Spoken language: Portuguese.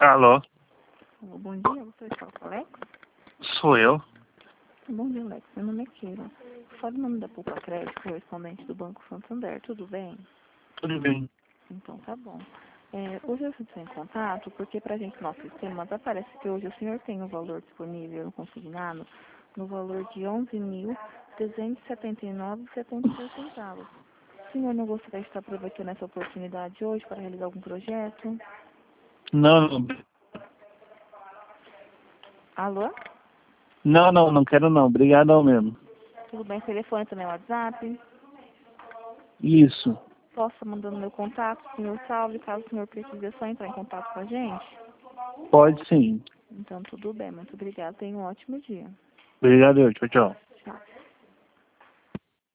Alô? Bom dia, você está com o Alex? Sou eu? Bom dia, Alex. Meu nome é Keila. Fala o nome da Poupa Crédito, correspondente do Banco Santander. Tudo bem? Tudo bem. Então tá bom. Hoje eu estou em contato porque pra gente no nosso sistema aparece que hoje o senhor tem um valor disponível no consignado no valor de R$ 11.379,76. O senhor não gostaria de estar aproveitando essa oportunidade hoje para realizar algum projeto? Não, Alô? não quero não. Obrigadão mesmo. Tudo bem? Telefone também, WhatsApp? Isso. Posso mandando meu contato, senhor salve, caso o senhor precise, é só entrar em contato com a gente? Pode sim. Então, tudo bem, muito obrigada. Tenha um ótimo dia. Obrigado, tchau, tchau.